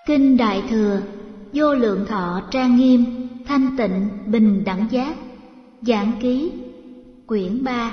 Kinh Đại Thừa, vô lượng thọ trang nghiêm, thanh tịnh bình đẳng giác. Giảng ký, quyển 3.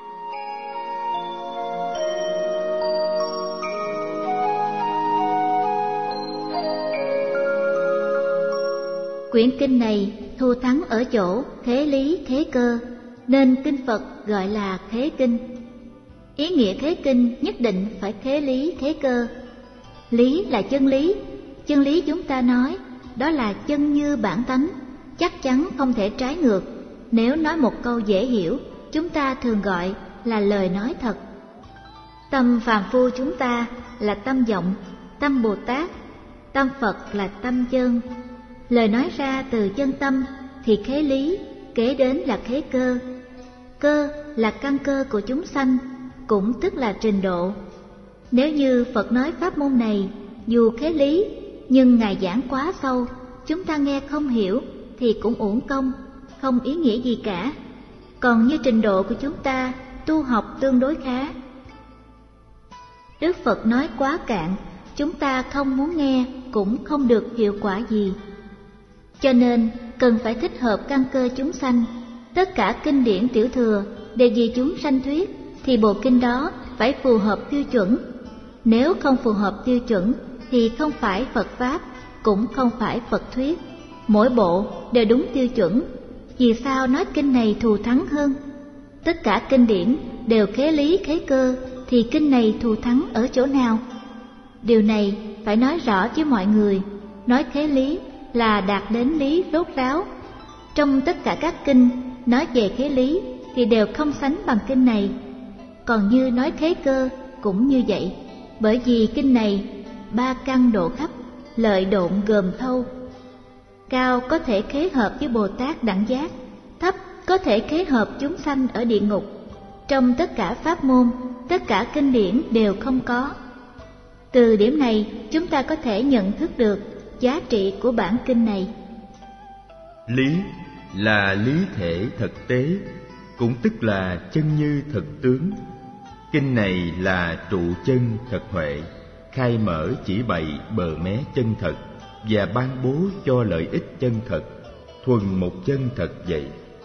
Quyển kinh này thù thắng ở chỗ thế lý thế cơ, nên kinh Phật gọi là thế kinh. Ý nghĩa thế kinh nhất định phải thế lý thế cơ. Lý là chân lý chúng ta nói, đó là chân như bản tánh, chắc chắn không thể trái ngược. Nếu nói một câu dễ hiểu, chúng ta thường gọi là lời nói thật. Tâm phàm phu chúng ta là tâm vọng, tâm Bồ Tát, tâm Phật là tâm chân. Lời nói ra từ chân tâm thì khế lý, kế đến là khế cơ. Cơ là căn cơ của chúng sanh, cũng tức là trình độ. Nếu như Phật nói pháp môn này dù khế lý, nhưng Ngài giảng quá sâu, chúng ta nghe không hiểu thì cũng uổng công, không ý nghĩa gì cả. Còn như trình độ của chúng ta tu học tương đối khá, Đức Phật nói quá cạn, chúng ta không muốn nghe cũng không được hiệu quả gì. Cho nên cần phải thích hợp căn cơ chúng sanh. Tất cả kinh điển tiểu thừa đều vì chúng sanh thuyết, thì bộ kinh đó phải phù hợp tiêu chuẩn. Nếu không phù hợp tiêu chuẩn thì không phải Phật Pháp, cũng không phải Phật thuyết. Mỗi bộ đều đúng tiêu chuẩn. Vì sao nói kinh này thù thắng hơn? Tất cả kinh điển đều khế lý khế cơ, thì kinh này thù thắng ở chỗ nào? Điều này phải nói rõ với mọi người. Nói khế lý là đạt đến lý rốt ráo. Trong tất cả các kinh nói về khế lý thì đều không sánh bằng kinh này. Còn như nói khế cơ cũng như vậy, bởi vì kinh này ba căn độ khắp, lợi độn gồm thâu. Cao có thể khế hợp với Bồ Tát đẳng giác, thấp có thể khế hợp chúng sanh ở địa ngục. Trong tất cả pháp môn, tất cả kinh điển đều không có. Từ điểm này chúng ta có thể nhận thức được giá trị của bản kinh này. Lý là lý thể thực tế, cũng tức là chân như thực tướng. Kinh này là trụ chân thật huệ, khai mở chỉ bày bờ mé chân thật và ban bố cho lợi ích chân thật, thuần một chân thật vậy.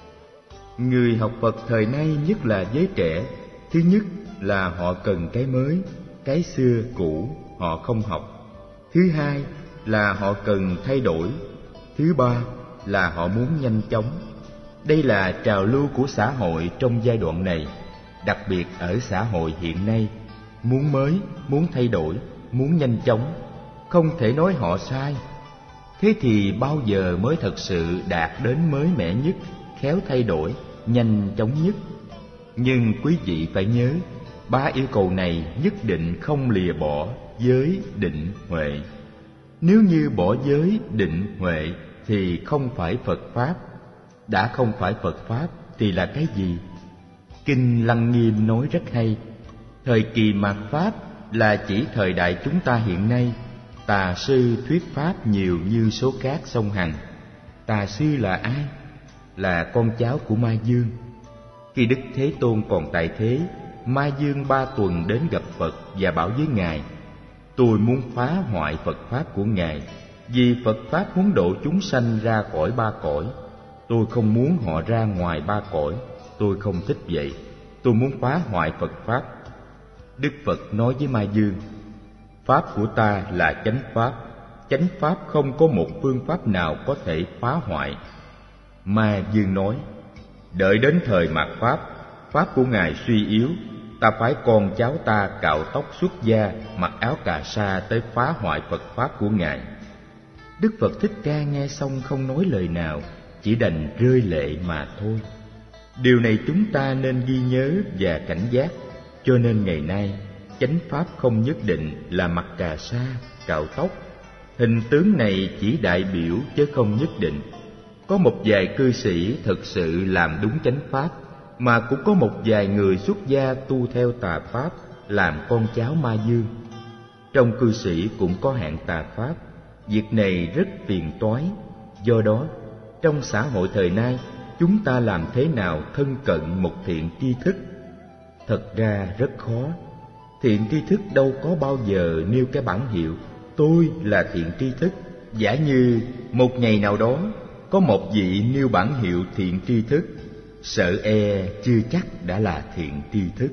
Người học Phật thời nay, nhất là giới trẻ, thứ nhất là họ cần cái mới, cái xưa cũ họ không học. Thứ hai là họ cần thay đổi. Thứ ba là họ muốn nhanh chóng. Đây là trào lưu của xã hội trong giai đoạn này, đặc biệt ở xã hội hiện nay. Muốn mới, muốn thay đổi, muốn nhanh chóng, không thể nói họ sai. Thế thì bao giờ mới thật sự đạt đến mới mẻ nhất, khéo thay đổi, nhanh chóng nhất? Nhưng quý vị phải nhớ, ba yêu cầu này nhất định không lìa bỏ giới, định, huệ. Nếu như bỏ giới, định, huệ thì không phải Phật Pháp. Đã không phải Phật Pháp thì là cái gì? Kinh Lăng Nghiêm nói rất hay. Thời kỳ mạt Pháp là chỉ thời đại chúng ta hiện nay. Tà sư thuyết Pháp nhiều như số cát sông Hằng. Tà sư là ai? Là con cháu của Ma Dương. Khi Đức Thế Tôn còn tại thế, Ma Dương 3 tuần đến gặp Phật và bảo với Ngài: tôi muốn phá hoại Phật Pháp của Ngài, vì Phật Pháp muốn độ chúng sanh ra khỏi ba cõi. Tôi không muốn họ ra ngoài ba cõi, tôi không thích vậy. Tôi muốn phá hoại Phật Pháp. Đức Phật nói với Ma Dương: Pháp của ta là chánh pháp không có một phương pháp nào có thể phá hoại. Ma Dương nói: đợi đến thời mạt Pháp, Pháp của Ngài suy yếu, ta phái con cháu ta cạo tóc xuất gia, mặc áo cà sa tới phá hoại Phật Pháp của Ngài. Đức Phật Thích Ca nghe xong không nói lời nào, chỉ đành rơi lệ mà thôi. Điều này chúng ta nên ghi nhớ và cảnh giác. Cho nên ngày nay, chánh pháp không nhất định là mặc cà sa, cạo tóc. Hình tướng này chỉ đại biểu chứ không nhất định. Có một vài cư sĩ thực sự làm đúng chánh pháp, mà cũng có một vài người xuất gia tu theo tà pháp, làm con cháu Ma Dương. Trong cư sĩ cũng có hạng tà pháp. Việc này rất phiền toái. Do đó, trong xã hội thời nay, chúng ta làm thế nào thân cận một thiện tri thức? Thật ra rất khó. Thiện tri thức đâu có bao giờ nêu cái bản hiệu, tôi là thiện tri thức. Giả như một ngày nào đó có một vị nêu bản hiệu thiện tri thức, sợ e chưa chắc đã là thiện tri thức.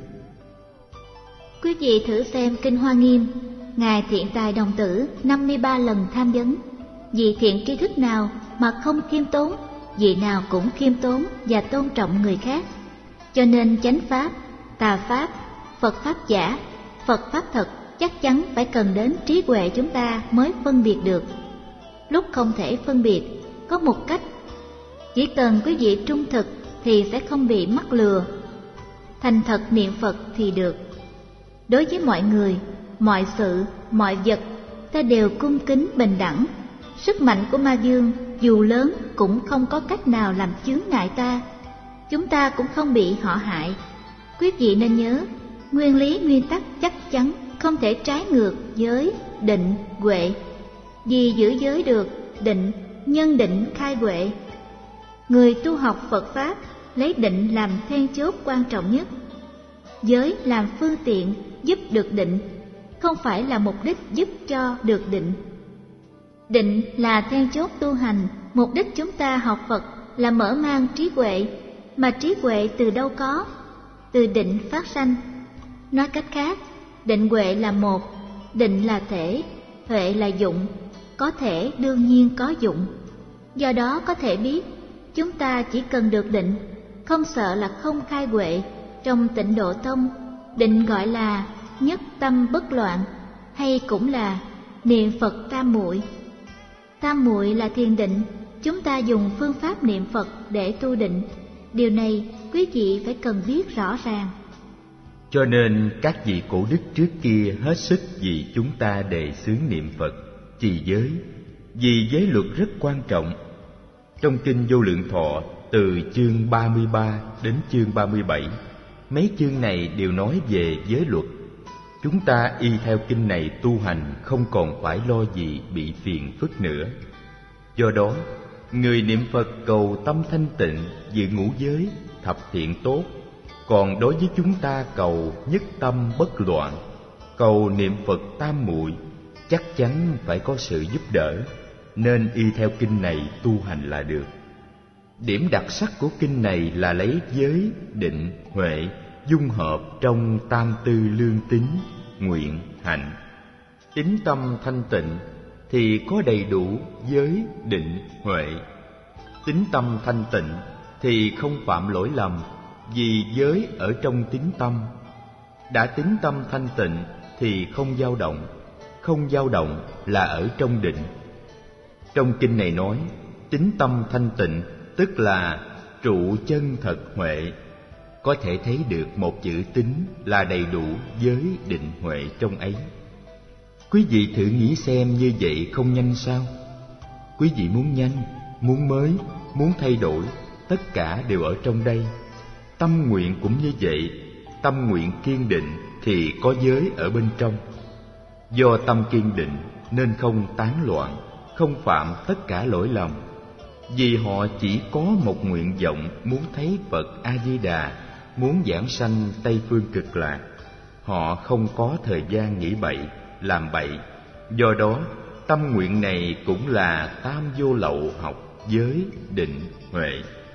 Quý vị thử xem Kinh Hoa Nghiêm, Ngài Thiện Tài Đồng Tử 53 lần tham vấn. Vị thiện tri thức nào mà không khiêm tốn? Vị nào cũng khiêm tốn và tôn trọng người khác. Cho nên chánh pháp, tà pháp, Phật pháp giả, Phật pháp thật chắc chắn phải cần đến trí huệ chúng ta mới phân biệt được. Lúc không thể phân biệt, có một cách. Chỉ cần quý vị trung thực thì sẽ không bị mắc lừa. Thành thật niệm Phật thì được. Đối với mọi người, mọi sự, mọi vật, ta đều cung kính bình đẳng. Sức mạnh của ma dương dù lớn cũng không có cách nào làm chướng ngại ta. Chúng ta cũng không bị họ hại. Quý vị nên nhớ, nguyên lý nguyên tắc chắc chắn không thể trái ngược giới, định, huệ. Vì giữ giới được, định, nhân định khai huệ. Người tu học Phật Pháp lấy định làm then chốt quan trọng nhất. Giới làm phương tiện giúp được định, không phải là mục đích giúp cho được định. Định là then chốt tu hành, mục đích chúng ta học Phật là mở mang trí huệ, mà trí huệ từ đâu có? Từ định phát sanh. Nói cách khác, định huệ là một, định là thể, huệ là dụng, có thể đương nhiên có dụng. Do đó có thể biết, chúng ta chỉ cần được định, không sợ là không khai huệ. Trong Tịnh Độ Tông, định gọi là nhất tâm bất loạn, hay cũng là niệm Phật tam muội. Tam muội là thiền định, chúng ta dùng phương pháp niệm Phật để tu định. Điều này quý vị phải cần biết rõ ràng. Cho nên các vị cổ đức trước kia hết sức vì chúng ta đề xướng niệm Phật, trì giới, vì giới luật rất quan trọng. Trong Kinh Vô Lượng Thọ, từ chương 33 đến chương 37, mấy chương này đều nói về giới luật. Chúng ta y theo kinh này tu hành, không còn phải lo gì bị phiền phức nữa. Do đó, người niệm Phật cầu tâm thanh tịnh, giữ ngũ giới, thập thiện tốt. Còn đối với chúng ta cầu nhất tâm bất loạn, cầu niệm Phật tam muội, chắc chắn phải có sự giúp đỡ, nên y theo kinh này tu hành là được. Điểm đặc sắc của kinh này là lấy giới, định, huệ dung hợp trong tam tư lương tín, nguyện, hạnh. Tín tâm thanh tịnh thì có đầy đủ giới, định, huệ. Tín tâm thanh tịnh thì không phạm lỗi lầm, vì giới ở trong tín tâm. Đã tín tâm thanh tịnh thì không dao động, không dao động là ở trong định. Trong kinh này nói, tín tâm thanh tịnh tức là trụ chân thật huệ. Có thể thấy được một chữ tín là đầy đủ giới, định, huệ trong ấy. Quý vị thử nghĩ xem, như vậy không nhanh sao? Quý vị muốn nhanh, muốn mới, muốn thay đổi, tất cả đều ở trong đây. Tâm nguyện cũng như vậy, tâm nguyện kiên định thì có giới ở bên trong. Do tâm kiên định nên không tán loạn, không phạm tất cả lỗi lầm. Vì họ chỉ có một nguyện vọng muốn thấy Phật A-di-đà, muốn giảng sanh Tây Phương Cực Lạc. Họ không có thời gian nghĩ bậy, làm bậy. Do đó, tâm nguyện này cũng là tam vô lậu học giới, định, huệ.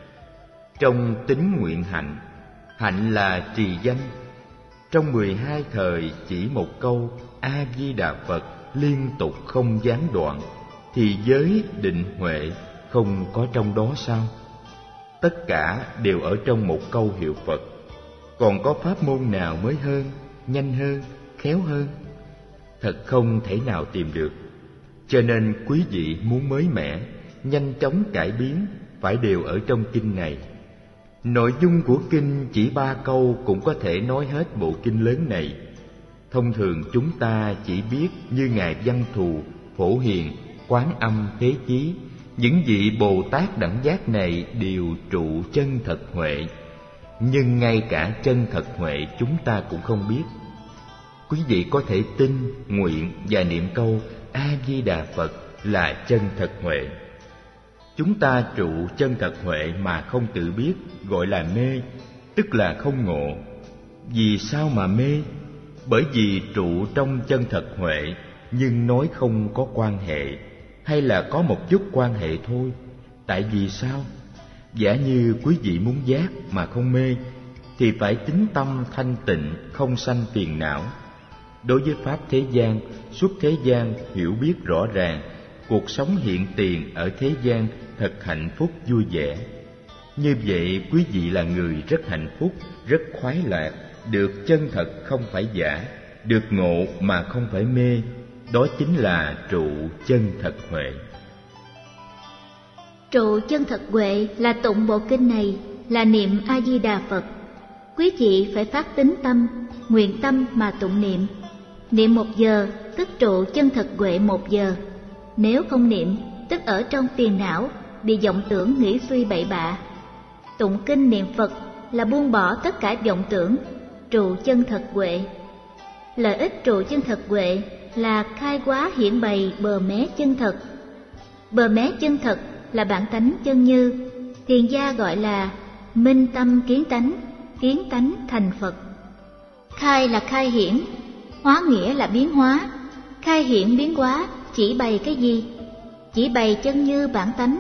Trong tín nguyện hạnh, hạnh là trì danh. Trong 12 thời chỉ một câu A-di-đà Phật liên tục không gián đoạn, thì giới, định, huệ không có trong đó sao? Tất cả đều ở trong một câu hiệu Phật. Còn có pháp môn nào mới hơn, nhanh hơn, khéo hơn? Thật không thể nào tìm được. Cho nên quý vị muốn mới mẻ, nhanh chóng cải biến, phải đều ở trong kinh này. Nội dung của kinh chỉ 3 câu cũng có thể nói hết bộ kinh lớn này. Thông thường chúng ta chỉ biết như Ngài Văn Thù, Phổ Hiền, Quán Âm, Thế Chí. Những vị Bồ Tát đẳng giác này đều trụ chân thật huệ. Nhưng ngay cả chân thật huệ chúng ta cũng không biết. Quý vị có thể tin, nguyện và niệm câu A-di-đà Phật là chân thật huệ. Chúng ta trụ chân thật huệ mà không tự biết, gọi là mê, tức là không ngộ. Vì sao mà mê? Bởi vì trụ trong chân thật huệ, nhưng nói không có quan hệ, hay là có một chút quan hệ thôi. Tại vì sao? Giả như quý vị muốn giác mà không mê, thì phải tín tâm thanh tịnh, không sanh phiền não. Đối với pháp thế gian, suốt thế gian hiểu biết rõ ràng, cuộc sống hiện tiền ở thế gian thật hạnh phúc vui vẻ. Như vậy quý vị là người rất hạnh phúc, rất khoái lạc, được chân thật không phải giả, được ngộ mà không phải mê. Đó chính là trụ chân thật huệ. Trụ chân thật huệ là tụng bộ kinh này, là niệm A Di Đà Phật. Quý vị phải phát tín tâm, nguyện tâm mà tụng niệm. Niệm 1 giờ tức trụ chân thật huệ 1 giờ. Nếu không niệm, tức ở trong phiền não, bị vọng tưởng nghĩ suy bậy bạ. Tụng kinh niệm Phật là buông bỏ tất cả vọng tưởng, trụ chân thật huệ. Lợi ích trụ chân thật huệ là khai hóa hiển bày bờ mé chân thật. Bờ mé chân thật là bản tánh chân như, thiền gia gọi là minh tâm kiến tánh thành Phật. Khai là khai hiển, hóa nghĩa là biến hóa. Khai hiển biến hóa chỉ bày cái gì? Chỉ bày chân như bản tánh.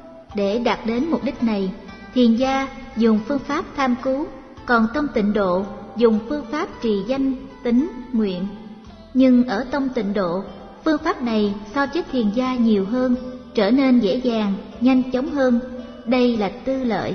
Để đạt đến mục đích này, thiền gia dùng phương pháp tham cứu, còn tông tịnh độ dùng phương pháp trì danh, tính, nguyện. Nhưng ở tông tịnh độ, phương pháp này so với thiền gia nhiều hơn, trở nên dễ dàng, nhanh chóng hơn. Đây là tư lợi.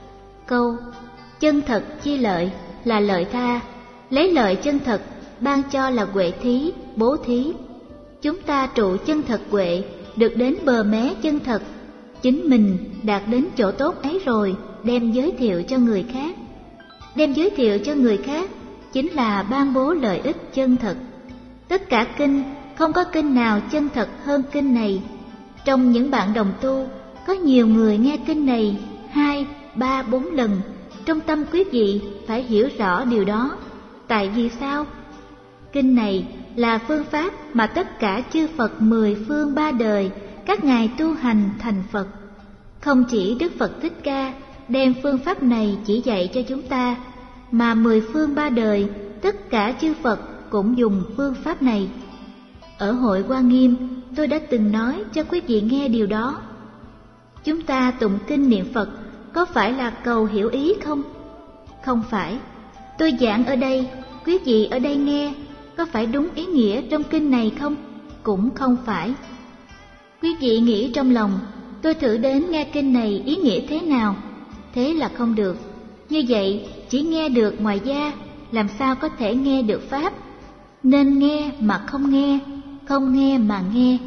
Câu chân thật chi lợi là lợi tha, lấy lợi chân thật ban cho là huệ thí, bố thí. Chúng ta trụ chân thật huệ, được đến bờ mé chân thật, chính mình đạt đến chỗ tốt ấy rồi, đem giới thiệu cho người khác. Đem giới thiệu cho người khác chính là ban bố lợi ích chân thật. Tất cả kinh, không có kinh nào chân thật hơn kinh này. Trong những bạn đồng tu, có nhiều người nghe kinh này 2, 3, 4 lần. Trong tâm quý vị phải hiểu rõ điều đó. Tại vì sao? Kinh này là phương pháp mà tất cả chư Phật 10 phương 3 đời, các ngài tu hành thành Phật. Không chỉ Đức Phật Thích Ca đem phương pháp này chỉ dạy cho chúng ta, mà 10 phương 3 đời, tất cả chư Phật cũng dùng phương pháp này. Ở hội Hoa Nghiêm, tôi đã từng nói cho quý vị nghe điều đó. Chúng ta tụng kinh niệm Phật có phải là cầu hiểu ý không? Không phải. Tôi giảng ở đây, quý vị ở đây nghe, có phải đúng ý nghĩa trong kinh này không? Cũng không phải. Quý vị nghĩ trong lòng, tôi thử đến nghe kinh này ý nghĩa thế nào? Thế là không được. Như vậy, chỉ nghe được ngoài da, làm sao có thể nghe được Pháp? Nên nghe mà không nghe, không nghe mà nghe.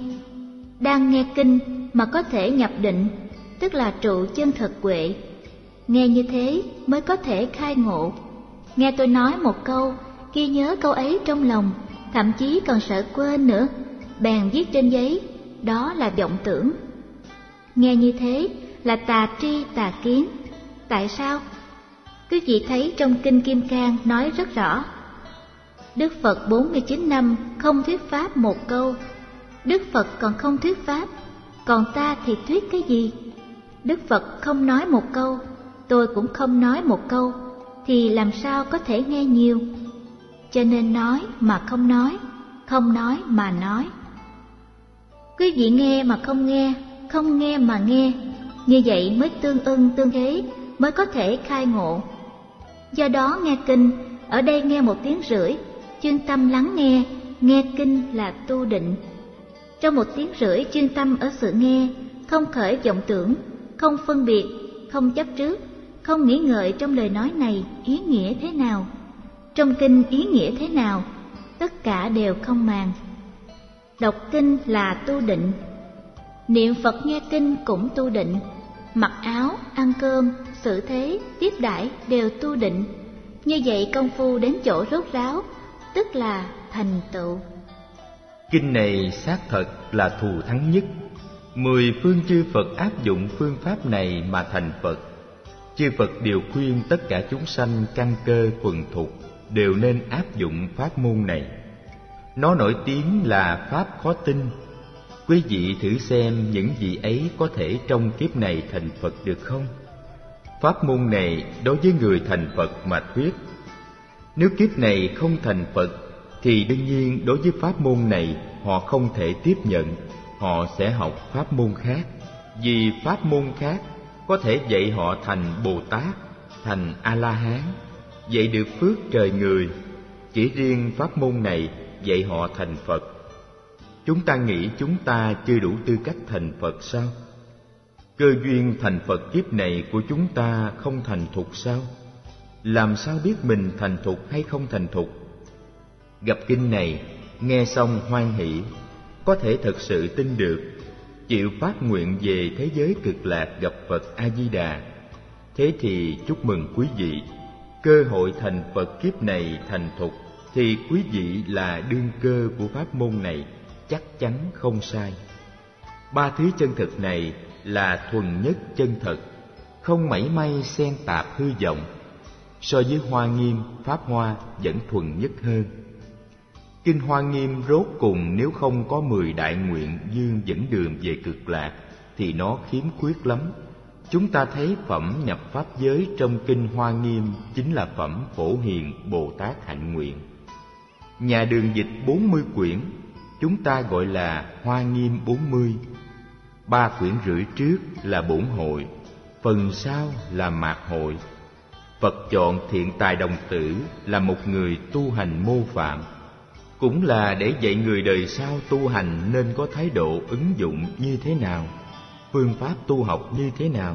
Đang nghe kinh mà có thể nhập định, tức là trụ chân thật huệ. Nghe như thế mới có thể khai ngộ. Nghe tôi nói một câu, ghi nhớ câu ấy trong lòng, thậm chí còn sợ quên nữa, bèn viết trên giấy, đó là vọng tưởng. Nghe như thế là tà tri tà kiến. Tại sao? Quý vị thấy trong Kinh Kim Cang nói rất rõ. Đức Phật 49 năm không thuyết pháp một câu. Đức Phật còn không thuyết pháp, còn ta thì thuyết cái gì? Đức Phật không nói một câu, tôi cũng không nói một câu, thì làm sao có thể nghe nhiều? Cho nên nói mà không nói, không nói mà nói. Quý vị nghe mà không nghe, không nghe mà nghe, như vậy mới tương ưng tương thế, mới có thể khai ngộ. Do đó nghe kinh, ở đây nghe 1 tiếng rưỡi, chuyên tâm lắng nghe kinh là tu định. Trong 1 tiếng rưỡi chuyên tâm ở sự nghe, không khởi vọng tưởng, không phân biệt, không chấp trước, không nghĩ ngợi trong lời nói này ý nghĩa thế nào, trong kinh ý nghĩa thế nào, tất cả đều không màng. Đọc kinh là tu định, niệm Phật nghe kinh cũng tu định, mặc áo, ăn cơm, xử thế, tiếp đãi đều tu định. Như vậy công phu đến chỗ rốt ráo, tức là thành tựu. Kinh này xác thật là thù thắng nhất. 10 phương chư Phật áp dụng phương pháp này mà thành Phật. Chư Phật đều khuyên tất cả chúng sanh căn cơ thuần thục đều nên áp dụng pháp môn này. Nó nổi tiếng là pháp khó tin. Quý vị thử xem những gì ấy có thể trong kiếp này thành Phật được không? Pháp môn này đối với người thành Phật mà thuyết. Nếu kiếp này không thành Phật thì đương nhiên đối với pháp môn này họ không thể tiếp nhận, họ sẽ học pháp môn khác. Vì pháp môn khác có thể dạy họ thành Bồ Tát, thành A-la-hán, dạy được phước trời người. Chỉ riêng pháp môn này dạy họ thành Phật. Chúng ta nghĩ chúng ta chưa đủ tư cách thành Phật sao? Cơ duyên thành Phật kiếp này của chúng ta không thành thục sao? Làm sao biết mình thành thục hay không thành thục? Gặp kinh này, nghe xong hoan hỷ, có thể thật sự tin được, chịu phát nguyện về thế giới cực lạc gặp Phật A-di-đà. Thế thì chúc mừng quý vị, cơ hội thành Phật kiếp này thành thục thì quý vị là đương cơ của pháp môn này, chắc chắn không sai. Ba thứ chân thực này là thuần nhất chân thật, không mảy may xen tạp hư vọng. So với Hoa Nghiêm, Pháp Hoa vẫn thuần nhất hơn. Kinh Hoa Nghiêm rốt cùng nếu không có 10 đại nguyện dương dẫn đường về cực lạc thì nó khiếm khuyết lắm. Chúng ta thấy phẩm nhập pháp giới trong kinh Hoa Nghiêm chính là phẩm Phổ Hiền Bồ Tát hạnh nguyện. Nhà đường dịch 40 quyển, chúng ta gọi là Hoa Nghiêm 40. 3 quyển rưỡi trước là bổn hội, phần sau là mạt hội. Phật chọn Thiện Tài Đồng Tử là một người tu hành mô phạm, cũng là để dạy người đời sau tu hành nên có thái độ ứng dụng như thế nào, phương pháp tu học như thế nào.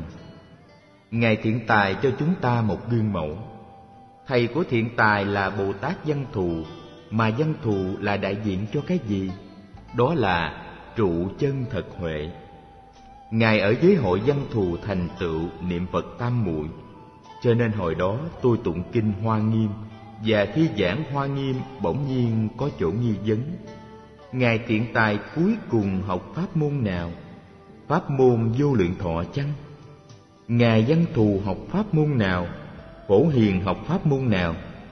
Ngài Thiện Tài cho chúng ta một gương mẫu. Thầy của Thiện Tài là Bồ Tát Văn Thù, mà Văn Thù là đại diện cho cái gì? Đó là trụ chân thật huệ. Ngài ở giới hội Văn Thù thành tựu niệm Phật tam muội, cho nên hồi đó tôi tụng kinh Hoa Nghiêm, và khi giảng Hoa Nghiêm bỗng nhiên có chỗ nghi vấn. Ngài Thiện Tài cuối cùng học pháp môn nào? Pháp môn Vô Lượng Thọ chăng? Ngài Văn Thù học pháp môn nào? Phổ Hiền học pháp môn nào?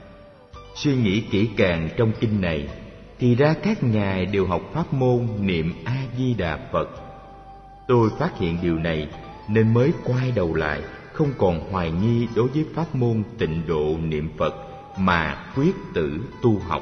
Suy nghĩ kỹ càng trong kinh này, thì ra các ngài đều học pháp môn niệm A-di-đà Phật. Tôi phát hiện điều này nên mới quay đầu lại, không còn hoài nghi đối với pháp môn tịnh độ niệm Phật mà quyết tử tu học.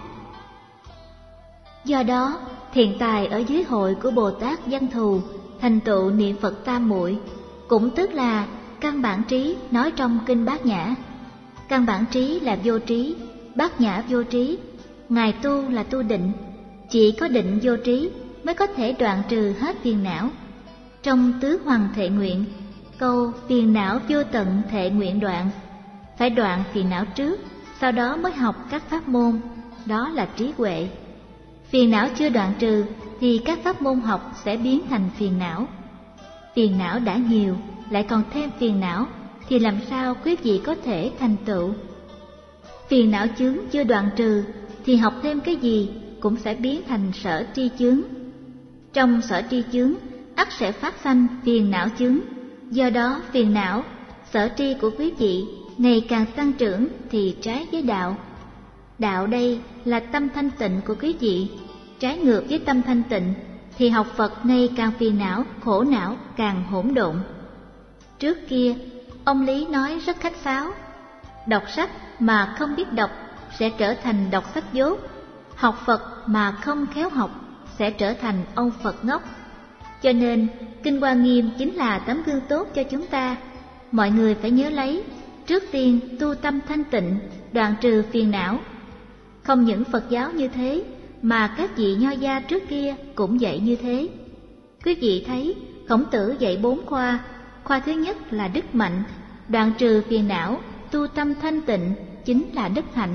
Do đó, Thiện Tài ở dưới hội của Bồ Tát Văn Thù thành tựu niệm Phật tam muội, cũng tức là căn bản trí nói trong kinh Bát Nhã. Căn bản trí là vô trí, Bát Nhã vô trí. Ngài tu là tu định, chỉ có định vô trí mới có thể đoạn trừ hết phiền não. Trong Tứ Hoằng Thệ Nguyện, câu phiền não vô tận thệ nguyện đoạn, phải đoạn phiền não trước, sau đó mới học các pháp môn, đó là trí huệ. Phiền não chưa đoạn trừ thì các pháp môn học sẽ biến thành phiền não. Phiền não đã nhiều, lại còn thêm phiền não, thì làm sao quý vị có thể thành tựu? Phiền não chướng chưa đoạn trừ thì học thêm cái gì cũng sẽ biến thành sở tri chướng. Trong sở tri chướng ắt sẽ phát sanh phiền não chướng. Do đó phiền não, sở tri của quý vị ngày càng tăng trưởng thì trái với đạo. Đạo đây là tâm thanh tịnh của quý vị, trái ngược với tâm thanh tịnh thì học Phật ngày càng phiền não, khổ não càng hỗn độn. Trước kia, ông Lý nói rất khách sáo, đọc sách mà không biết đọc sẽ trở thành đọc sách dốt, học Phật mà không khéo học sẽ trở thành ông Phật ngốc. Cho nên, Kinh Hoa Nghiêm chính là tấm gương tốt cho chúng ta. Mọi người phải nhớ lấy, trước tiên tu tâm thanh tịnh, đoạn trừ phiền não. Không những Phật giáo như thế, mà các vị nho gia trước kia cũng dạy như thế. Quý vị thấy, Khổng Tử dạy 4 khoa. Khoa thứ nhất là đức mạnh, đoạn trừ phiền não, tu tâm thanh tịnh chính là đức hạnh.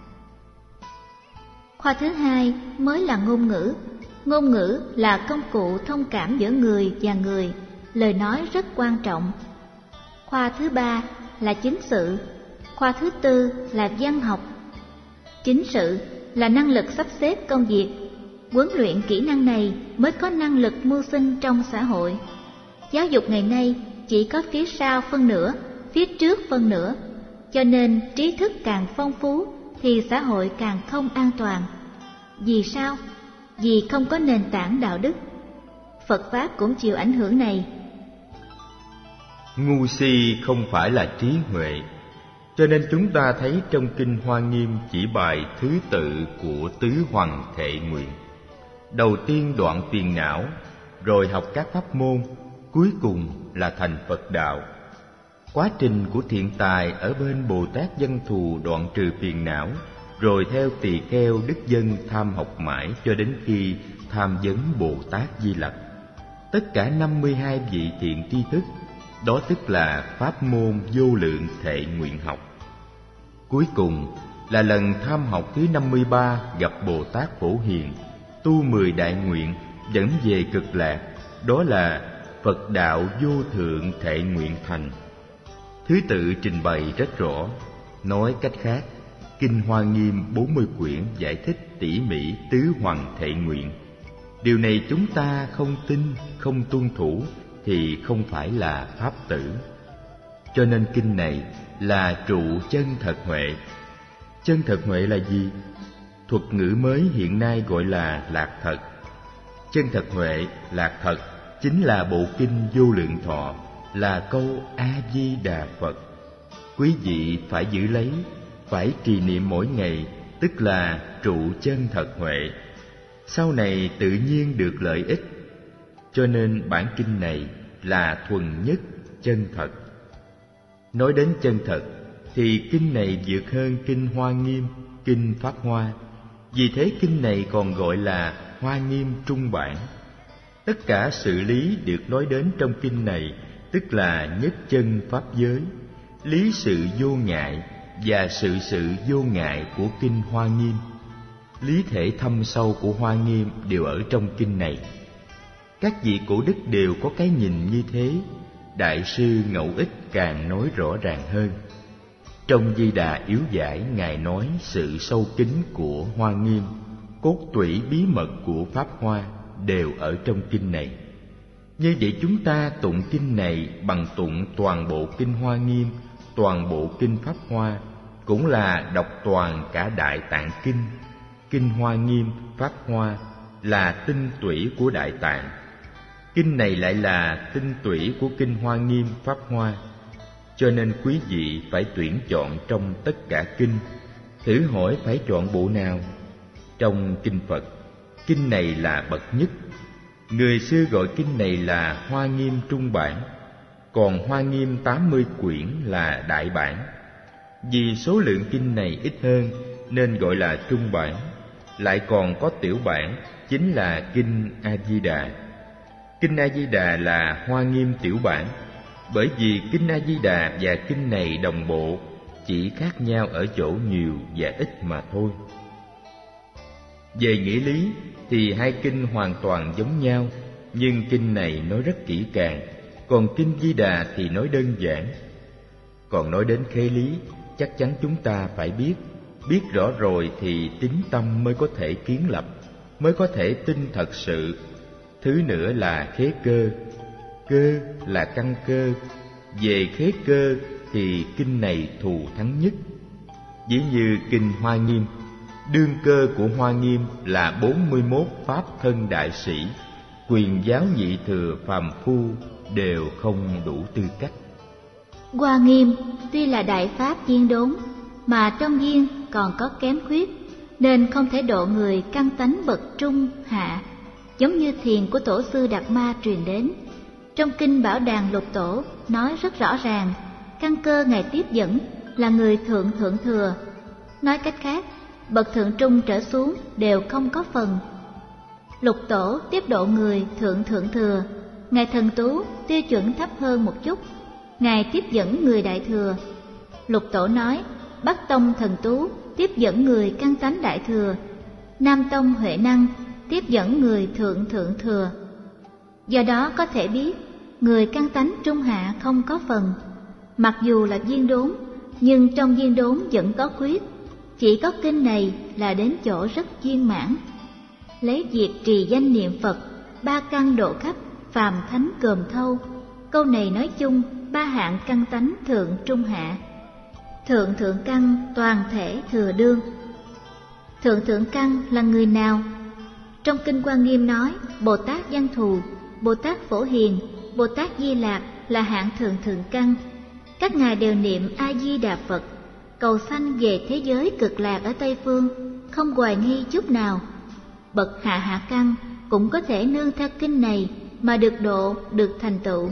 Khoa thứ hai mới là ngôn ngữ. Ngôn ngữ là công cụ thông cảm giữa người và người, lời nói rất quan trọng. Khoa thứ ba là chính sự. Khoa thứ tư là văn học. Chính sự là năng lực sắp xếp công việc. Huấn luyện kỹ năng này mới có năng lực mưu sinh trong xã hội. Giáo dục ngày nay chỉ có phía sau phân nửa, phía trước phân nửa. Cho nên trí thức càng phong phú thì xã hội càng không an toàn. Vì sao? Vì không có nền tảng đạo đức. Phật Pháp cũng chịu ảnh hưởng này. Ngu si không phải là trí huệ. Cho nên chúng ta thấy trong Kinh Hoa Nghiêm chỉ bài thứ tự của tứ hoằng thệ nguyện. Đầu tiên đoạn phiền não, rồi học các pháp môn, cuối cùng là thành Phật đạo. Quá trình của thiện tài ở bên Bồ Tát Văn Thù đoạn trừ phiền não, rồi theo tỳ kheo đức dân tham học mãi cho đến khi tham vấn Bồ Tát Di Lặc. Tất cả 52 vị thiện tri thức, đó tức là pháp môn vô lượng thệ nguyện học. Cuối cùng là lần tham học thứ 53 gặp Bồ Tát Phổ Hiền, tu 10 đại nguyện dẫn về cực lạc, đó là Phật đạo vô thượng thệ nguyện thành. Thứ tự trình bày rất rõ. Nói cách khác, Kinh Hoa Nghiêm 40 quyển giải thích tỉ mỉ tứ hoằng thệ nguyện. Điều này chúng ta không tin, không tuân thủ thì không phải là pháp tử. Cho nên kinh này là trụ chân thật huệ. Chân thật huệ là gì? Thuật ngữ mới hiện nay gọi là lạc thật. Chân thật huệ, lạc thật chính là bộ kinh Vô Lượng Thọ, là câu A Di Đà Phật. Quý vị phải giữ lấy, phải trì niệm mỗi ngày, tức là trụ chân thật huệ. Sau này tự nhiên được lợi ích. Cho nên bản kinh này là thuần nhất chân thật. Nói đến chân thật thì kinh này vượt hơn Kinh Hoa Nghiêm, Kinh Pháp Hoa. Vì thế kinh này còn gọi là Hoa Nghiêm Trung Bản. Tất cả sự lý được nói đến trong kinh này tức là nhất chân pháp giới, lý sự vô ngại và sự vô ngại của Kinh Hoa Nghiêm. Lý thể thâm sâu của Hoa Nghiêm đều ở trong kinh này. Các vị cổ đức đều có cái nhìn như thế. Đại sư Ngẫu Ích càng nói rõ ràng hơn. Trong Di Đà Yếu Giải, Ngài nói sự sâu kín của Hoa Nghiêm, cốt tủy bí mật của Pháp Hoa đều ở trong kinh này. Như vậy chúng ta tụng kinh này bằng tụng toàn bộ Kinh Hoa Nghiêm, toàn bộ Kinh Pháp Hoa, cũng là đọc toàn cả Đại Tạng Kinh. Kinh Hoa Nghiêm, Pháp Hoa là tinh tủy của Đại Tạng. Kinh này lại là tinh tủy của Kinh Hoa Nghiêm, Pháp Hoa. Cho nên quý vị phải tuyển chọn trong tất cả kinh. Thử hỏi phải chọn bộ nào? Trong kinh Phật, kinh này là bậc nhất. Người xưa gọi kinh này là Hoa Nghiêm Trung Bản, còn Hoa Nghiêm 80 quyển là Đại Bản. Vì số lượng kinh này ít hơn nên gọi là Trung Bản. Lại còn có tiểu bản, chính là Kinh A Di Đà. Kinh A Di Đà là Hoa Nghiêm tiểu bản, bởi vì Kinh A Di Đà và kinh này đồng bộ, chỉ khác nhau ở chỗ nhiều và ít mà thôi. Về nghĩa lý thì hai kinh hoàn toàn giống nhau, nhưng kinh này nói rất kỹ càng, còn Kinh Di Đà thì nói đơn giản. Còn nói đến khế lý, chắc chắn chúng ta phải biết rõ rồi thì tín tâm mới có thể kiến lập, mới có thể tin thật sự. Thứ nữa là khế cơ, cơ là căn cơ. Về khế cơ thì kinh này thù thắng nhất. Ví như Kinh Hoa Nghiêm, đương cơ của Hoa Nghiêm là 41 pháp thân đại sĩ, quyền giáo nhị thừa phàm phu đều không đủ tư cách. Hoa Nghiêm tuy là đại pháp viên đốn, mà trong viên còn có kém khuyết, nên không thể độ người căn tánh bậc trung hạ, giống như thiền của tổ sư Đạt Ma truyền đến. Trong Kinh Bảo Đàn Lục Tổ nói rất rõ ràng, căn cơ Ngài tiếp dẫn là người thượng thượng thừa. Nói cách khác, bậc thượng trung trở xuống đều không có phần. Lục Tổ tiếp độ người thượng thượng thừa, Ngài Thần Tú tiêu chuẩn thấp hơn một chút, Ngài tiếp dẫn người đại thừa. Lục Tổ nói, Bắc Tông Thần Tú tiếp dẫn người căn tánh đại thừa, Nam Tông Huệ Năng tiếp dẫn người thượng thượng thừa. Do đó có thể biết, người căn tánh trung hạ không có phần. Mặc dù là viên đốn, nhưng trong viên đốn vẫn có khuyết. Chỉ có kinh này là đến chỗ rất viên mãn. Lấy việc trì danh niệm Phật, ba căn độ khắp, phàm thánh cồm thâu. Câu này nói chung ba hạng căn tánh thượng trung hạ. Thượng thượng căn toàn thể thừa đương. Thượng thượng căn là người nào? Trong Kinh Hoa Nghiêm nói, Bồ Tát Văn Thù, Bồ Tát Phổ Hiền, Bồ Tát Di Lạc là hạng thượng thượng căn. Các ngài đều niệm A Di Đà Phật, cầu sanh về thế giới cực lạc ở Tây Phương, không hoài nghi chút nào. Bậc hạ căn cũng có thể nương theo kinh này mà được độ, được thành tựu.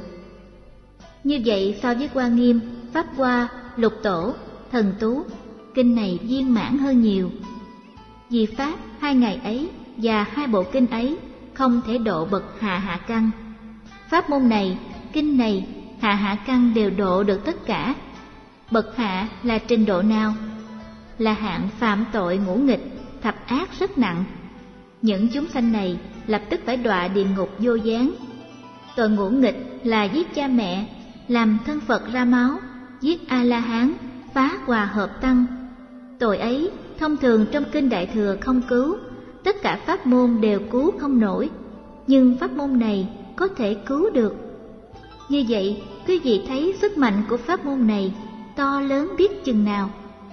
Như vậy so với Hoa Nghiêm, Pháp Hoa, Lục Tổ, Thần Tú, kinh này viên mãn hơn nhiều. Vì Pháp hai ngày ấy và hai bộ kinh ấy không thể độ bậc hạ căn. Pháp môn này, kinh này, hạ căn đều độ được tất cả. Bậc hạ là trình độ nào? Là hạng phạm tội ngũ nghịch, thập ác rất nặng. Những chúng sanh này lập tức phải đọa địa ngục vô gián. Tội ngũ nghịch là giết cha mẹ, làm thân Phật ra máu, giết A-la-hán, phá hòa hợp tăng. Tội ấy thông thường trong kinh Đại Thừa không cứu, tất cả pháp môn đều cứu không nổi, nhưng pháp môn này có thể cứu được. Như vậy, quý vị thấy sức mạnh của pháp môn này to lớn biết chừng nào.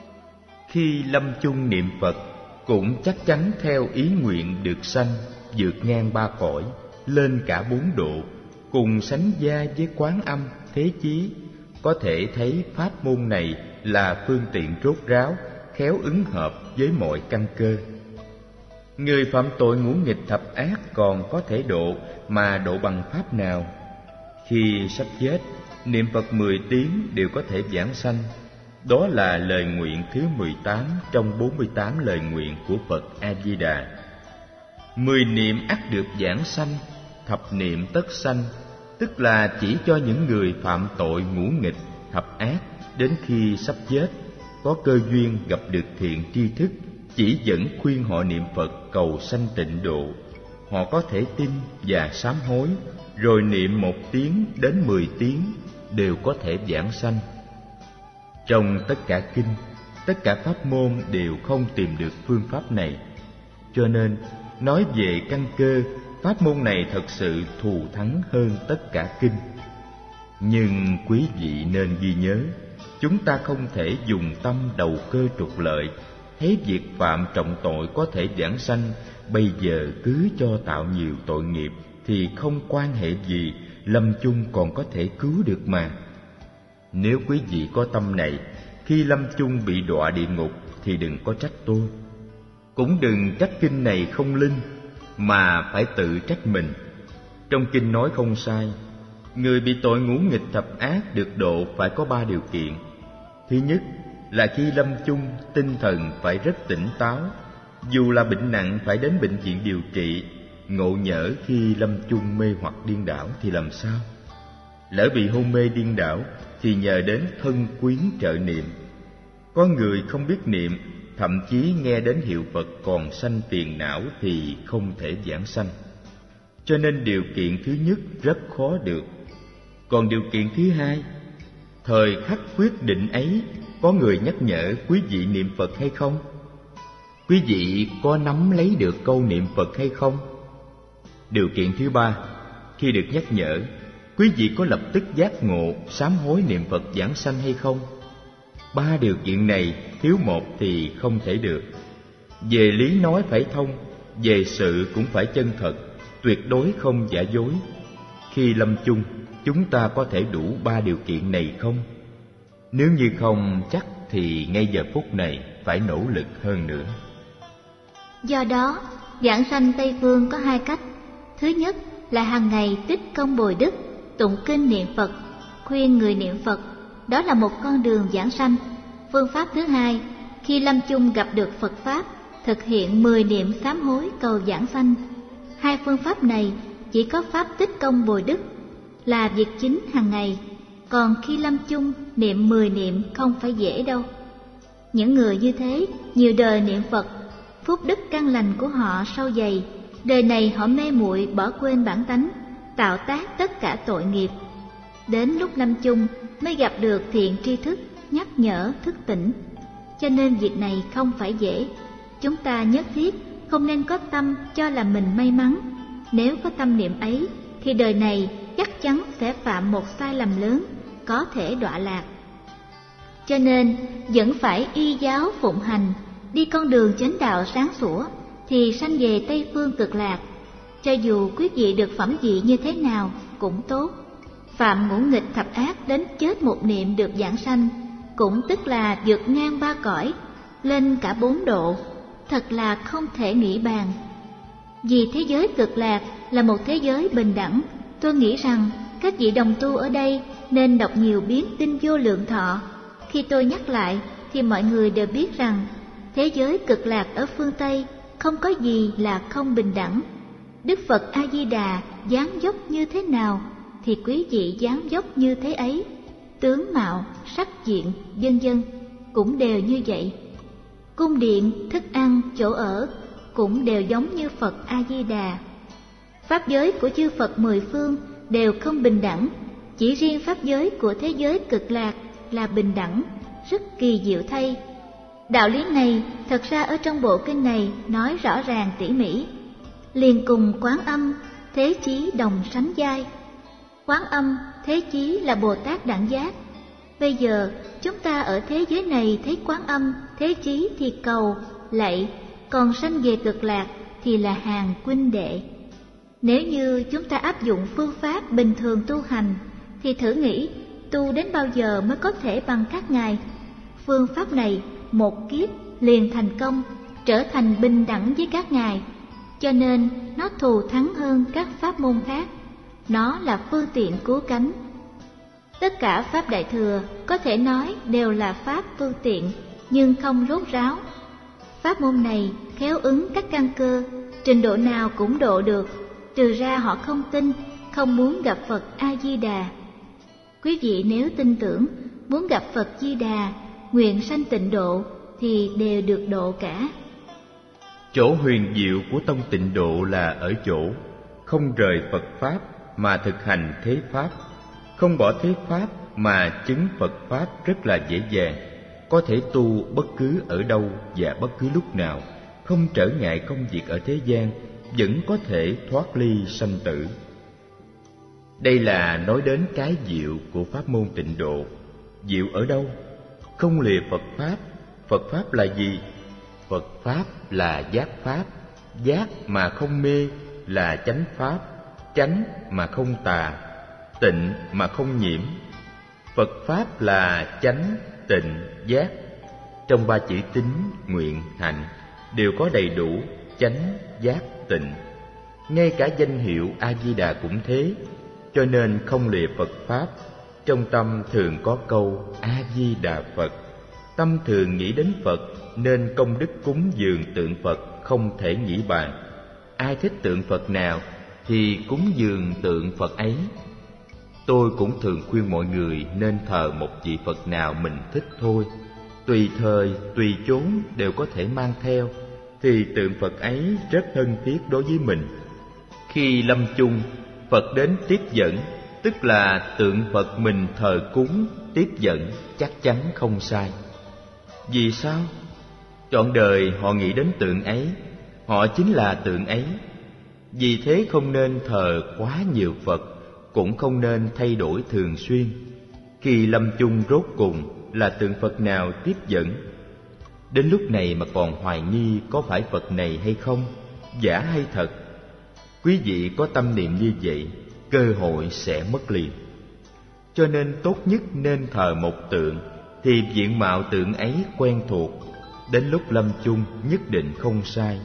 Khi lâm chung niệm Phật, cũng chắc chắn theo ý nguyện được sanh, vượt ngang ba cõi, lên cả 4 độ, cùng sánh vai với Quán Âm, Thế Chí. Có thể thấy pháp môn này là phương tiện rốt ráo, khéo ứng hợp với mọi căn cơ. Người phạm tội ngũ nghịch thập ác còn có thể độ, mà độ bằng pháp nào? Khi sắp chết, niệm Phật 10 tiếng đều có thể vãng sanh. Đó là lời nguyện thứ 18 trong 48 lời nguyện của Phật A-di-đà. 10 niệm ắt được vãng sanh, thập niệm tất sanh, tức là chỉ cho những người phạm tội ngũ nghịch, thập ác, đến khi sắp chết, có cơ duyên gặp được thiện tri thức, chỉ dẫn khuyên họ niệm Phật cầu sanh tịnh độ. Họ có thể tin và sám hối, rồi niệm 1 tiếng đến 10 tiếng đều có thể vãng sanh. Trong tất cả kinh, tất cả pháp môn đều không tìm được phương pháp này. Cho nên, nói về căn cơ, pháp môn này thật sự thù thắng hơn tất cả kinh. Nhưng quý vị nên ghi nhớ, chúng ta không thể dùng tâm đầu cơ trục lợi, thấy việc phạm trọng tội có thể vãng sanh, bây giờ cứ cho tạo nhiều tội nghiệp thì không quan hệ gì, lâm chung còn có thể cứu được mà. Nếu quý vị có tâm này, khi lâm chung bị đọa địa ngục thì đừng có trách tôi. Cũng đừng trách kinh này không linh, mà phải tự trách mình. Trong kinh nói không sai, người bị tội ngũ nghịch thập ác được độ phải có 3 điều kiện. Thứ nhất là khi lâm chung, tinh thần phải rất tỉnh táo. Dù là bệnh nặng phải đến bệnh viện điều trị, ngộ nhỡ khi lâm chung mê hoặc điên đảo thì làm sao? Lỡ bị hôn mê điên đảo thì nhờ đến thân quyến trợ niệm. Có người không biết niệm, thậm chí nghe đến hiệu Phật còn sanh tiền não thì không thể vãng sanh. Cho nên điều kiện thứ nhất rất khó được. Còn điều kiện thứ hai, thời khắc quyết định ấy có người nhắc nhở quý vị niệm Phật hay không? Quý vị có nắm lấy được câu niệm Phật hay không? Điều kiện thứ ba, khi được nhắc nhở, quý vị có lập tức giác ngộ, sám hối niệm Phật vãng sanh hay không? 3 điều kiện này thiếu một thì không thể được. Về lý nói phải thông, về sự cũng phải chân thật, tuyệt đối không giả dối. Khi lâm chung, chúng ta có thể đủ 3 điều kiện này không? Nếu như không chắc thì ngay giờ phút này phải nỗ lực hơn nữa. Do đó, vãng sanh Tây Phương có 2 cách. Thứ nhất là hàng ngày tích công bồi đức, tụng kinh niệm Phật, khuyên người niệm Phật, đó là một con đường vãng sanh. Phương pháp thứ hai, khi lâm chung gặp được Phật Pháp, thực hiện 10 niệm sám hối cầu vãng sanh. 2 phương pháp này chỉ có pháp tích công bồi đức là việc chính hàng ngày, còn khi lâm chung niệm 10 niệm không phải dễ đâu. Những người như thế nhiều đời niệm Phật, phúc đức căn lành của họ sâu dày, đời này họ mê muội bỏ quên bản tánh, tạo tác tất cả tội nghiệp. Đến lúc lâm chung mới gặp được thiện tri thức, nhắc nhở thức tỉnh. Cho nên việc này không phải dễ. Chúng ta nhất thiết không nên có tâm cho là mình may mắn. Nếu có tâm niệm ấy thì đời này chắc chắn sẽ phạm một sai lầm lớn, có thể đọa lạc. Cho nên vẫn phải y giáo phụng hành, đi con đường chánh đạo sáng sủa thì sanh về Tây Phương Cực Lạc. Cho dù quý vị được phẩm vị như thế nào cũng tốt. Phạm ngũ nghịch thập ác đến chết một niệm được vãng sanh, cũng tức là vượt ngang 3 cõi, lên cả 4 độ, thật là không thể nghĩ bàn. Vì thế giới Cực Lạc là một thế giới bình đẳng, tôi nghĩ rằng các vị đồng tu ở đây nên đọc nhiều biến kinh Vô Lượng Thọ. Khi tôi nhắc lại thì mọi người đều biết rằng thế giới Cực Lạc ở phương Tây không có gì là không bình đẳng. Đức Phật A Di Đà dáng dốc như thế nào thì quý vị dáng dốc như thế ấy, tướng mạo, sắc diện, vân vân cũng đều như vậy. Cung điện, thức ăn, chỗ ở cũng đều giống như Phật A Di Đà. Pháp giới của chư Phật mười phương đều không bình đẳng, chỉ riêng pháp giới của thế giới Cực Lạc là bình đẳng, rất kỳ diệu thay. Đạo lý này thật ra ở trong bộ kinh này nói rõ ràng tỉ mỉ. Liền cùng Quán Âm, Thế Chí đồng sánh vai. Quán Âm, Thế Chí là Bồ Tát đẳng giác. Bây giờ chúng ta ở thế giới này thấy Quán Âm, Thế Chí thì cầu, lạy, còn sanh về Cực Lạc thì là hàng huynh đệ. Nếu như chúng ta áp dụng phương pháp bình thường tu hành thì thử nghĩ tu đến bao giờ mới có thể bằng các ngài. Phương pháp này một kiếp liền thành công, trở thành bình đẳng với các ngài, cho nên nó thù thắng hơn các pháp môn khác. Nó là phương tiện cứu cánh. Tất cả pháp Đại Thừa có thể nói đều là pháp phương tiện, nhưng không rốt ráo. Pháp môn này khéo ứng các căn cơ, trình độ nào cũng độ được, trừ ra họ không tin, không muốn gặp Phật A Di Đà. Quý vị nếu tin tưởng, muốn gặp Phật Di Đà, nguyện sanh tịnh độ thì đều được độ cả. Chỗ huyền diệu của tông Tịnh Độ là ở chỗ không rời Phật Pháp mà thực hành thế Pháp, không bỏ thế Pháp mà chứng Phật Pháp rất là dễ dàng, có thể tu bất cứ ở đâu và bất cứ lúc nào, không trở ngại công việc ở thế gian, vẫn có thể thoát ly sanh tử. Đây là nói đến cái diệu của pháp môn Tịnh Độ. Diệu ở đâu? Không lìa Phật Pháp. Phật Pháp là gì? Phật Pháp là giác Pháp, giác mà không mê là chánh Pháp, chánh mà không tà, tịnh mà không nhiễm. Phật Pháp là chánh, tịnh, giác. Trong 3 chữ tín, nguyện, hạnh đều có đầy đủ chánh, giác, tịnh. Ngay cả danh hiệu A-di-đà cũng thế. Cho nên không lìa Phật Pháp, trong tâm thường có câu A-di-đà Phật. Tâm thường nghĩ đến Phật, nên công đức cúng dường tượng Phật không thể nghĩ bàn. Ai thích tượng Phật nào thì cúng dường tượng Phật ấy. Tôi cũng thường khuyên mọi người nên thờ một vị Phật nào mình thích thôi. Tùy thời, tùy chốn đều có thể mang theo, thì tượng Phật ấy rất thân thiết đối với mình. Khi lâm chung, Phật đến tiếp dẫn, tức là tượng Phật mình thờ cúng tiếp dẫn chắc chắn không sai. Vì sao? Trọn đời họ nghĩ đến tượng ấy, họ chính là tượng ấy. Vì thế không nên thờ quá nhiều Phật, cũng không nên thay đổi thường xuyên. Khi lâm chung rốt cùng là tượng Phật nào tiếp dẫn. Đến lúc này mà còn hoài nghi có phải Phật này hay không, giả hay thật. Quý vị có tâm niệm như vậy, cơ hội sẽ mất liền. Cho nên tốt nhất nên thờ một tượng, thì diện mạo tượng ấy quen thuộc, đến lúc lâm chung nhất định không sai.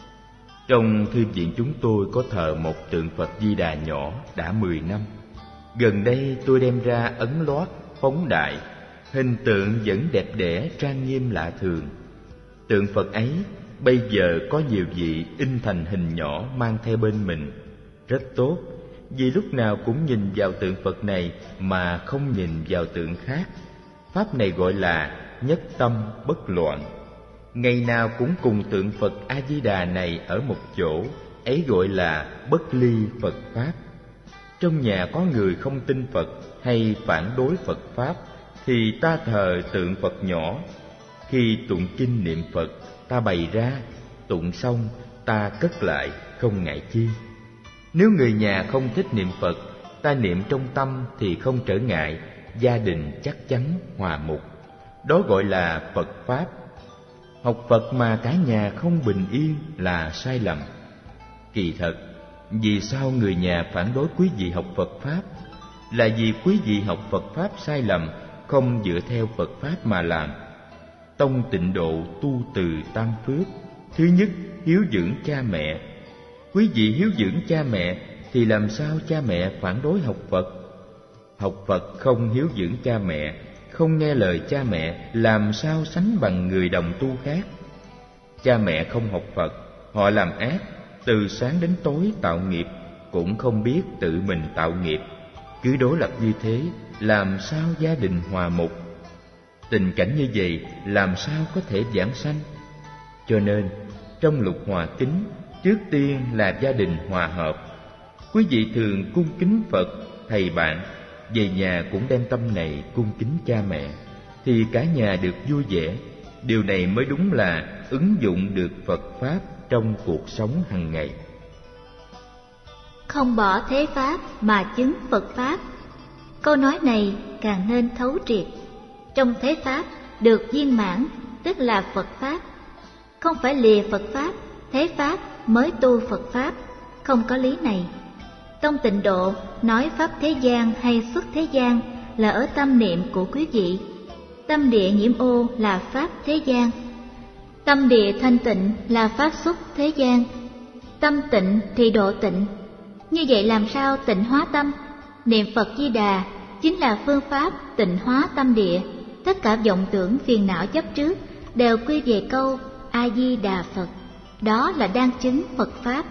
Trong thư viện chúng tôi có thờ một tượng Phật Di Đà nhỏ đã 10 năm. Gần đây tôi đem ra ấn loát, phóng đại, hình tượng vẫn đẹp đẽ trang nghiêm lạ thường. Tượng Phật ấy bây giờ có nhiều vị in thành hình nhỏ mang theo bên mình, rất tốt, vì lúc nào cũng nhìn vào tượng Phật này mà không nhìn vào tượng khác. Pháp này gọi là nhất tâm bất loạn. Ngày nào cũng cùng tượng Phật A-di-đà này ở một chỗ, ấy gọi là bất ly Phật Pháp. Trong nhà có người không tin Phật hay phản đối Phật Pháp, thì ta thờ tượng Phật nhỏ. Khi tụng kinh niệm Phật, ta bày ra, tụng xong ta cất lại, không ngại chi. Nếu người nhà không thích niệm Phật, ta niệm trong tâm thì không trở ngại, gia đình chắc chắn hòa mục. Đó gọi là Phật Pháp. Học Phật mà cả nhà không bình yên là sai lầm. Kỳ thật, vì sao người nhà phản đối quý vị học Phật Pháp? Là vì quý vị học Phật Pháp sai lầm, không dựa theo Phật Pháp mà làm. Tông Tịnh Độ tu từ tam phước. Thứ nhất, hiếu dưỡng cha mẹ. Quý vị hiếu dưỡng cha mẹ thì làm sao cha mẹ phản đối học Phật? Học Phật không hiếu dưỡng cha mẹ, không nghe lời cha mẹ, làm sao sánh bằng người đồng tu khác? Cha mẹ không học Phật, họ làm ác, từ sáng đến tối tạo nghiệp, cũng không biết tự mình tạo nghiệp. Cứ đối lập như thế, làm sao gia đình hòa mục? Tình cảnh như vậy làm sao có thể vãng sanh? Cho nên, trong Lục Hòa Kính, trước tiên là gia đình hòa hợp. Quý vị thường cung kính Phật, thầy bạn, về nhà cũng đem tâm này cung kính cha mẹ, thì cả nhà được vui vẻ. Điều này mới đúng là ứng dụng được Phật Pháp trong cuộc sống hàng ngày. Không bỏ thế Pháp mà chứng Phật Pháp. Câu nói này càng nên thấu triệt. Trong thế Pháp được viên mãn, tức là Phật Pháp. Không phải lìa Phật Pháp, thế Pháp mới tu Phật Pháp, không có lý này. Tông Tịnh Độ nói Pháp thế gian hay xuất thế gian là ở tâm niệm của quý vị. Tâm địa nhiễm ô là Pháp thế gian. Tâm địa thanh tịnh là Pháp xuất thế gian. Tâm tịnh thì độ tịnh. Như vậy làm sao tịnh hóa tâm? Niệm Phật Di Đà chính là phương pháp tịnh hóa tâm địa. Tất cả vọng tưởng phiền não chấp trước đều quy về câu A Di Đà Phật. Đó là đang chứng Phật Pháp.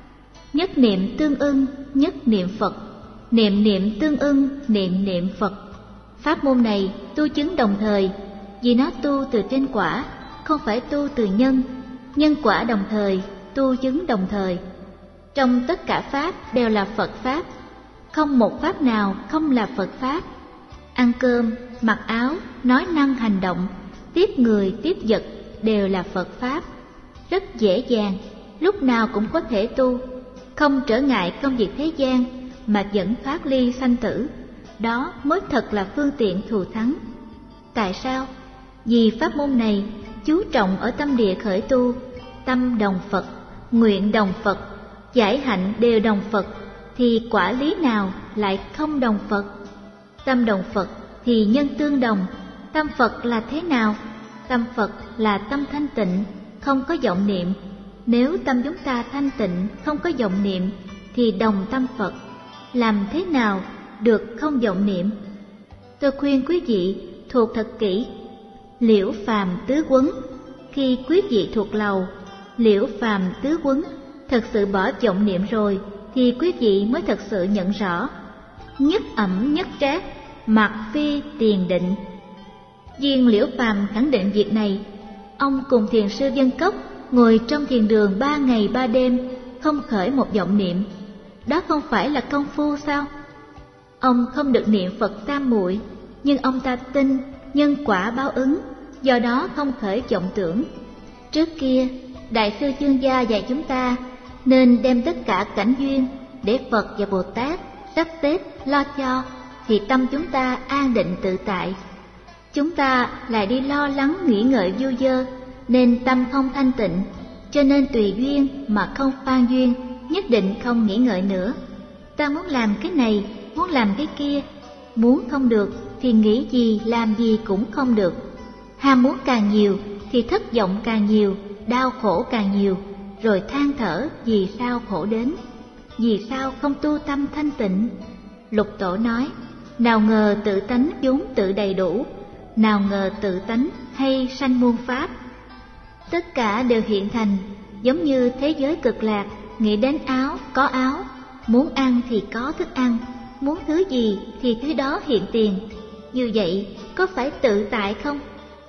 Nhất niệm tương ưng, nhất niệm Phật. Niệm niệm tương ưng, niệm niệm Phật. Pháp môn này tu chứng đồng thời, vì nó tu từ trên quả, không phải tu từ nhân. Nhân quả đồng thời, tu chứng đồng thời. Trong tất cả Pháp đều là Phật Pháp, không một Pháp nào không là Phật Pháp. Ăn cơm, mặc áo, nói năng hành động, tiếp người tiếp vật đều là Phật Pháp. Rất dễ dàng, lúc nào cũng có thể tu, không trở ngại công việc thế gian mà vẫn thoát ly sanh tử. Đó mới thật là phương tiện thù thắng. Tại sao? Vì pháp môn này chú trọng ở tâm địa khởi tu, tâm đồng Phật, nguyện đồng Phật, giải hạnh đều đồng Phật, thì quả lý nào lại không đồng Phật? Tâm đồng Phật thì nhân tương đồng. Tâm Phật là thế nào? Tâm Phật là tâm thanh tịnh, không có vọng niệm. Nếu tâm chúng ta thanh tịnh, không có vọng niệm, thì đồng tâm Phật. Làm thế nào được không vọng niệm? Tôi khuyên quý vị thuộc thật kỹ Liễu Phàm Tứ Quấn. Khi quý vị thuộc lầu Liễu Phàm Tứ Quấn, thật sự bỏ vọng niệm rồi, thì quý vị mới thật sự nhận rõ. Nhất ẩm nhất trác, mặc phi tiền định. Viên Liễu Phàm khẳng định việc này. Ông cùng thiền sư Vân Cốc ngồi trong thiền đường 3 ngày 3 đêm, không khởi một vọng niệm. Đó không phải là công phu sao? Ông không được niệm Phật tam muội, nhưng ông ta tin nhân quả báo ứng, do đó không khởi vọng tưởng. Trước kia, Đại sư Chương Gia dạy chúng ta nên đem tất cả cảnh duyên để Phật và Bồ Tát sắp xếp lo cho, thì tâm chúng ta an định tự tại. Chúng ta lại đi lo lắng nghĩ ngợi vu vơ, nên tâm không thanh tịnh, cho nên tùy duyên mà không phan duyên, nhất định không nghĩ ngợi nữa. Ta muốn làm cái này, muốn làm cái kia, muốn không được thì nghĩ gì làm gì cũng không được. Ham muốn càng nhiều thì thất vọng càng nhiều, đau khổ càng nhiều, rồi than thở vì sao khổ đến, vì sao không tu tâm thanh tịnh. Lục Tổ nói, nào ngờ tự tánh vốn tự đầy đủ, nào ngờ tự tánh hay sanh muôn pháp. Tất cả đều hiện thành, giống như thế giới cực lạc, nghĩ đến áo có áo, muốn ăn thì có thức ăn, muốn thứ gì thì thứ đó hiện tiền. Như vậy có phải tự tại không?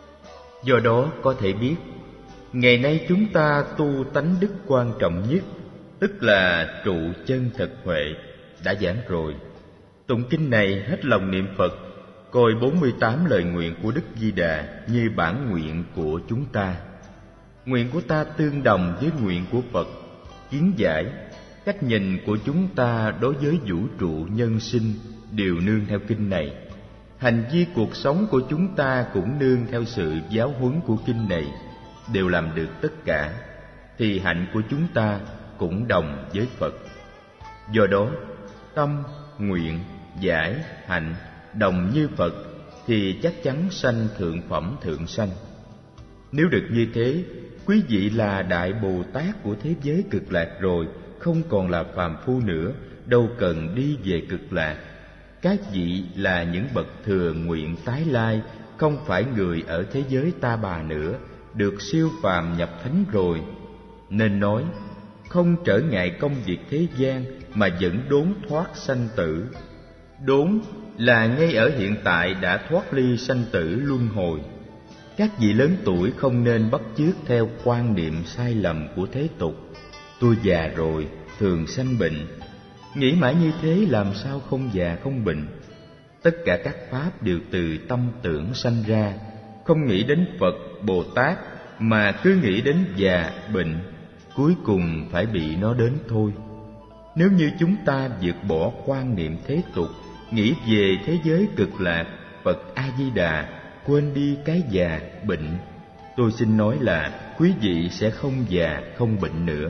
Do đó có thể biết, ngày nay chúng ta tu tánh đức quan trọng nhất, tức là trụ chân thật huệ, đã giảng rồi. Tụng kinh này hết lòng niệm Phật, coi 48 lời nguyện của Đức Di Đà như bản nguyện của chúng ta. Nguyện của ta tương đồng với nguyện của Phật, kiến giải, cách nhìn của chúng ta đối với vũ trụ nhân sinh đều nương theo kinh này. Hành vi cuộc sống của chúng ta cũng nương theo sự giáo huấn của kinh này, đều làm được tất cả, thì hạnh của chúng ta cũng đồng với Phật. Do đó, tâm, nguyện, giải, hạnh đồng như Phật, thì chắc chắn sanh thượng phẩm thượng sanh. Nếu được như thế, quý vị là Đại Bồ Tát của thế giới cực lạc rồi, không còn là phàm phu nữa, đâu cần đi về cực lạc. Các vị là những bậc thừa nguyện tái lai, không phải người ở thế giới ta bà nữa, được siêu phàm nhập thánh rồi. Nên nói, không trở ngại công việc thế gian mà vẫn đốn thoát sanh tử. Đốn là ngay ở hiện tại đã thoát ly sanh tử luân hồi. Các vị lớn tuổi không nên bắt chước theo quan niệm sai lầm của thế tục. Tôi già rồi, thường sanh bệnh. Nghĩ mãi như thế làm sao không già không bệnh? Tất cả các pháp đều từ tâm tưởng sanh ra. Không nghĩ đến Phật, Bồ Tát mà cứ nghĩ đến già, bệnh, cuối cùng phải bị nó đến thôi. Nếu như chúng ta vượt bỏ quan niệm thế tục, nghĩ về thế giới cực lạc, Phật A-di-đà, quên đi cái già, bệnh, tôi xin nói là quý vị sẽ không già, không bệnh nữa.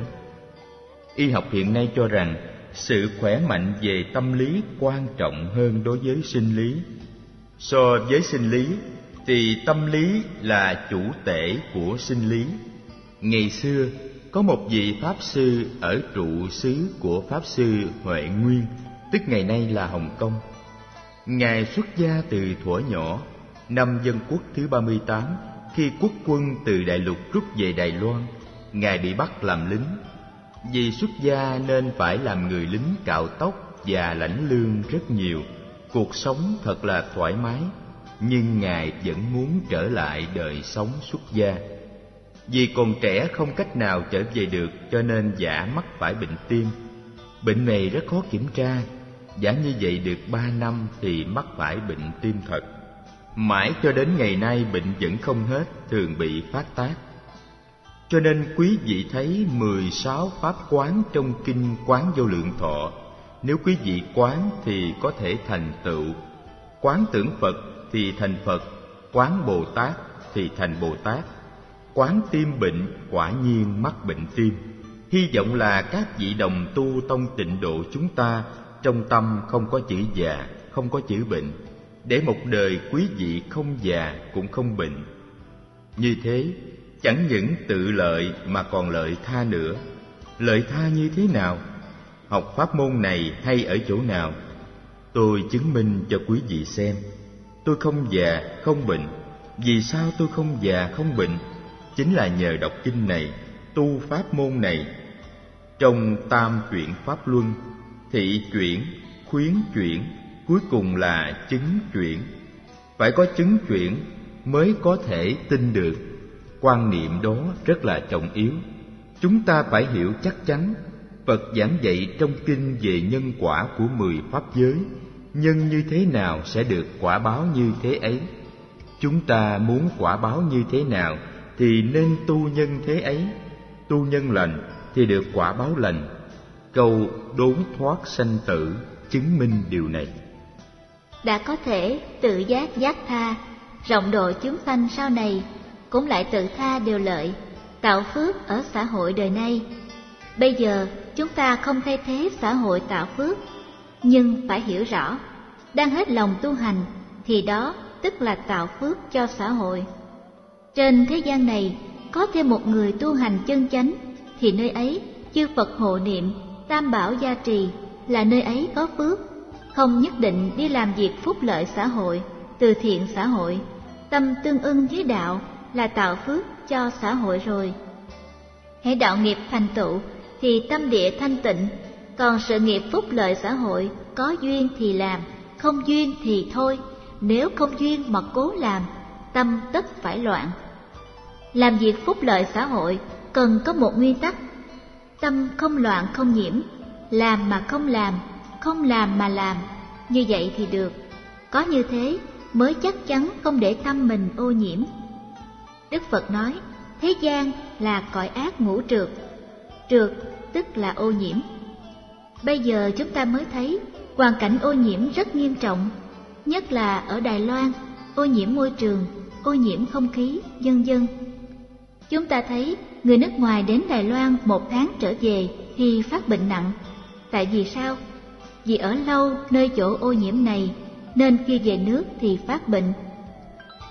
Y học hiện nay cho rằng sự khỏe mạnh về tâm lý quan trọng hơn đối với sinh lý. So với sinh lý thì tâm lý là chủ tể của sinh lý. Ngày xưa có một vị Pháp Sư ở trụ xứ của Pháp Sư Huệ Nguyên, tức ngày nay là Hồng Kông. Ngài xuất gia từ thuở nhỏ. Năm Dân Quốc thứ 38, khi quốc quân từ Đại Lục rút về Đài Loan, Ngài bị bắt làm lính. Vì xuất gia nên phải làm người lính cạo tóc và lãnh lương rất nhiều, cuộc sống thật là thoải mái. Nhưng Ngài vẫn muốn trở lại đời sống xuất gia. Vì còn trẻ không cách nào trở về được, cho nên giả mắc phải bệnh tim. Bệnh này rất khó kiểm tra. Giả như vậy được 3 năm thì mắc phải bệnh tim thật. Mãi cho đến ngày nay bệnh vẫn không hết, thường bị phát tác. Cho nên quý vị thấy 16 pháp quán trong kinh Quán Vô Lượng Thọ. Nếu quý vị quán thì có thể thành tựu. Quán tưởng Phật thì thành Phật, quán Bồ Tát thì thành Bồ Tát. Quán tim bệnh, quả nhiên mắc bệnh tim. Hy vọng là các vị đồng tu tông Tịnh Độ chúng ta trong tâm không có chữ già, không có chữ bệnh, để một đời quý vị không già cũng không bệnh. Như thế chẳng những tự lợi mà còn lợi tha nữa. Lợi tha như thế nào? Học pháp môn này hay ở chỗ nào? Tôi chứng minh cho quý vị xem. Tôi không già không bệnh. Vì sao tôi không già không bệnh? Chính là nhờ đọc kinh này, tu pháp môn này. Trong tam chuyển pháp luân, thị chuyển, khuyến chuyển, cuối cùng là chứng chuyển. Phải có chứng chuyển mới có thể tin được. Quan niệm đó rất là trọng yếu. Chúng ta phải hiểu chắc chắn. Phật giảng dạy trong kinh về nhân quả của 10 pháp giới. Nhân như thế nào sẽ được quả báo như thế ấy. Chúng ta muốn quả báo như thế nào thì nên tu nhân thế ấy. Tu nhân lành thì được quả báo lành. Câu đốn thoát sanh tử chứng minh điều này. Đã có thể tự giác giác tha, rộng độ chúng sanh sau này, cũng lại tự tha điều lợi, tạo phước ở xã hội đời nay. Bây giờ chúng ta không thay thế xã hội tạo phước, nhưng phải hiểu rõ, đang hết lòng tu hành thì đó tức là tạo phước cho xã hội. Trên thế gian này có thêm một người tu hành chân chánh thì nơi ấy chư Phật hộ niệm, tam bảo gia trì, là nơi ấy có phước. Không nhất định đi làm việc phúc lợi xã hội, từ thiện xã hội. Tâm tương ưng với đạo là tạo phước cho xã hội rồi. Hễ đạo nghiệp thành tựu thì tâm địa thanh tịnh, còn sự nghiệp phúc lợi xã hội có duyên thì làm, không duyên thì thôi. Nếu không duyên mà cố làm, tâm tất phải loạn. Làm việc phúc lợi xã hội cần có một nguyên tắc: tâm không loạn không nhiễm, làm mà không làm, không làm mà làm. Như vậy thì được. Có như thế mới chắc chắn không để tâm mình ô nhiễm. Đức Phật nói thế gian là cõi ác ngũ trược. Trược tức là ô nhiễm. Bây giờ chúng ta mới thấy hoàn cảnh ô nhiễm rất nghiêm trọng, nhất là ở Đài Loan, ô nhiễm môi trường, ô nhiễm không khí, vân vân. Chúng ta thấy người nước ngoài đến Đài Loan 1 tháng trở về thì phát bệnh nặng. Tại vì sao? Vì ở lâu nơi chỗ ô nhiễm này, nên khi về nước thì phát bệnh.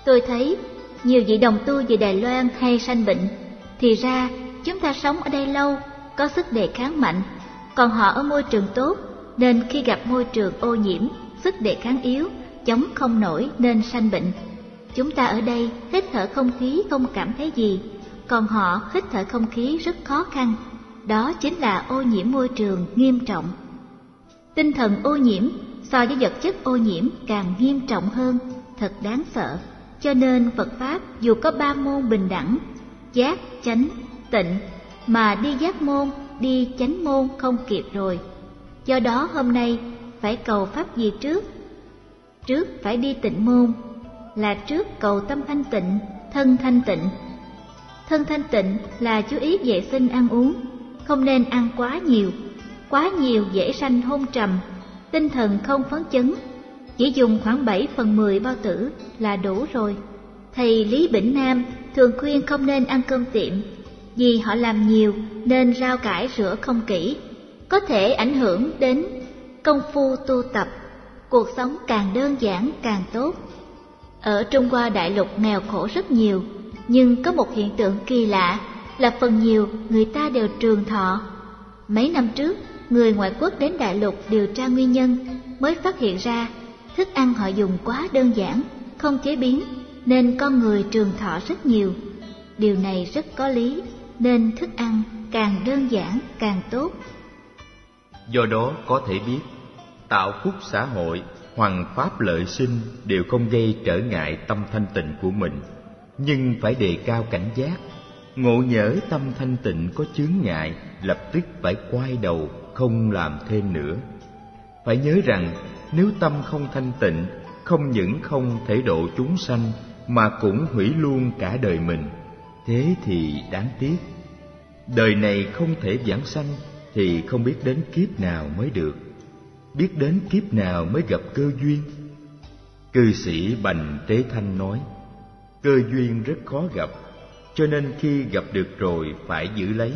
Tôi thấy nhiều vị đồng tu về Đài Loan hay sanh bệnh, thì ra chúng ta sống ở đây lâu, có sức đề kháng mạnh, còn họ ở môi trường tốt, nên khi gặp môi trường ô nhiễm, sức đề kháng yếu, chống không nổi nên sanh bệnh. Chúng ta ở đây hít thở không khí không cảm thấy gì, còn họ hít thở không khí rất khó khăn. Đó chính là ô nhiễm môi trường nghiêm trọng. Tinh thần ô nhiễm so với vật chất ô nhiễm càng nghiêm trọng hơn, thật đáng sợ. Cho nên Phật Pháp dù có 3 môn bình đẳng, giác, chánh, tịnh, mà đi giác môn, đi chánh môn không kịp rồi. Do đó hôm nay phải cầu Pháp gì trước? Trước phải đi tịnh môn, là trước cầu tâm thanh tịnh, thân thanh tịnh. Thân thanh tịnh là chú ý vệ sinh ăn uống, không nên ăn quá nhiều dễ sanh hôn trầm, tinh thần không phấn chấn. Chỉ dùng khoảng 7/10 bao tử là đủ rồi. Thầy Lý Bỉnh Nam thường khuyên không nên ăn cơm tiệm, vì họ làm nhiều nên rau cải rửa không kỹ, có thể ảnh hưởng đến công phu tu tập. Cuộc sống càng đơn giản càng tốt. Ở Trung Hoa đại lục nghèo khổ rất nhiều, nhưng có một hiện tượng kỳ lạ là phần nhiều người ta đều trường thọ. Mấy năm trước, người ngoại quốc đến đại lục điều tra nguyên nhân, mới phát hiện ra thức ăn họ dùng quá đơn giản, không chế biến, nên con người trường thọ rất nhiều. Điều này rất có lý, nên thức ăn càng đơn giản càng tốt. Do đó có thể biết, tạo phúc xã hội, hoằng pháp lợi sinh đều không gây trở ngại tâm thanh tịnh của mình, nhưng phải đề cao cảnh giác. Ngộ nhỡ tâm thanh tịnh có chướng ngại, lập tức phải quay đầu, không làm thêm nữa. Phải nhớ rằng, nếu tâm không thanh tịnh, không những không thể độ chúng sanh, mà cũng hủy luôn cả đời mình. Thế thì đáng tiếc. Đời này không thể vãng sanh, thì không biết đến kiếp nào mới được. Biết đến kiếp nào mới gặp cơ duyên. Cư sĩ Bành Tế Thanh nói, cơ duyên rất khó gặp, cho nên khi gặp được rồi phải giữ lấy.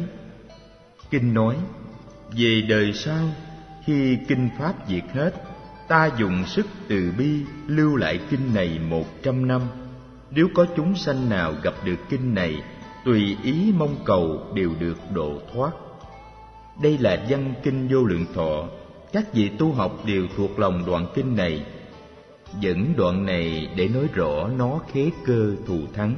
Kinh nói, về đời sau, khi kinh pháp diệt hết, ta dùng sức từ bi lưu lại kinh này 100 năm. Nếu có chúng sanh nào gặp được kinh này, tùy ý mong cầu đều được độ thoát. Đây là văn kinh Vô Lượng Thọ. Các vị tu học đều thuộc lòng đoạn kinh này. Dẫn đoạn này để nói rõ nó khế cơ thù thắng.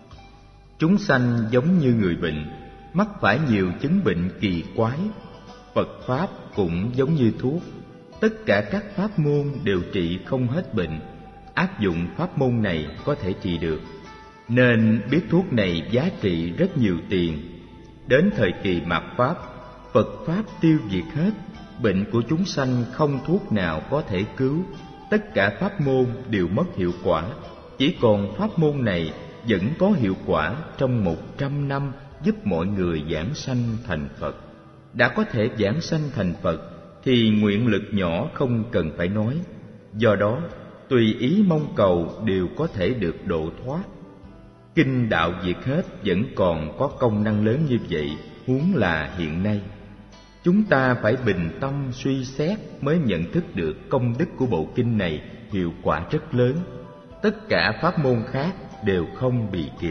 Chúng sanh giống như người bệnh, mắc phải nhiều chứng bệnh kỳ quái. Phật Pháp cũng giống như thuốc, tất cả các pháp môn đều trị không hết bệnh. Áp dụng pháp môn này có thể trị được, nên biết thuốc này giá trị rất nhiều tiền. Đến thời kỳ mạt Pháp, Phật Pháp tiêu diệt hết, bệnh của chúng sanh không thuốc nào có thể cứu. Tất cả pháp môn đều mất hiệu quả, chỉ còn pháp môn này vẫn có hiệu quả trong 100 năm, giúp mọi người vãng sanh thành Phật. Đã có thể vãng sanh thành Phật thì nguyện lực nhỏ không cần phải nói. Do đó, tùy ý mong cầu đều có thể được độ thoát. Kinh đạo diệt hết vẫn còn có công năng lớn như vậy, huống là hiện nay. Chúng ta phải bình tâm suy xét mới nhận thức được công đức của bộ kinh này hiệu quả rất lớn. Tất cả pháp môn khác đều không bị kịp.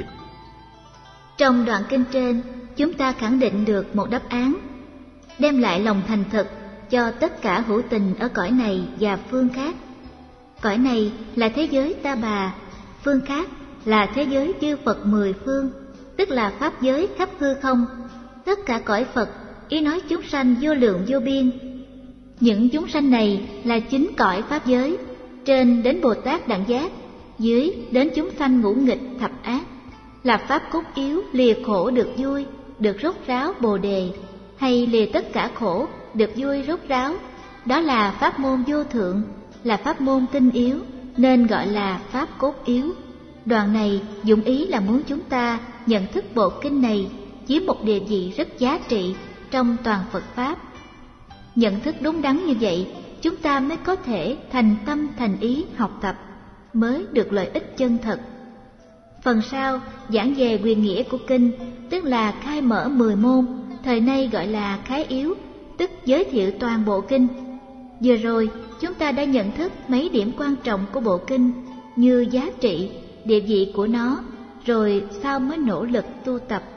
Trong đoạn kinh trên, chúng ta khẳng định được một đáp án, đem lại lòng thành thực cho tất cả hữu tình ở cõi này và phương khác. Cõi này là thế giới Ta Bà, phương khác là thế giới chư Phật 10 phương, tức là pháp giới khắp hư không. Tất cả cõi Phật, ý nói chúng sanh vô lượng vô biên. Những chúng sanh này là 9 cõi pháp giới, trên đến Bồ Tát Đẳng Giác, dưới đến chúng sanh ngũ nghịch thập ác, là pháp cốt yếu lìa khổ được vui, được rốt ráo Bồ Đề, hay lìa tất cả khổ được vui rốt ráo. Đó là pháp môn vô thượng, là pháp môn tinh yếu, nên gọi là pháp cốt yếu. Đoạn này dụng ý là muốn chúng ta nhận thức bộ kinh này chiếm một địa vị rất giá trị trong toàn Phật Pháp. Nhận thức đúng đắn như vậy, chúng ta mới có thể thành tâm thành ý học tập, mới được lợi ích chân thật. Phần sau giảng về quyền nghĩa của kinh, tức là khai mở 10 môn, thời nay gọi là khái yếu, tức giới thiệu toàn bộ kinh. Vừa rồi chúng ta đã nhận thức mấy điểm quan trọng của bộ kinh, như giá trị, địa vị của nó, rồi sau mới nỗ lực tu tập.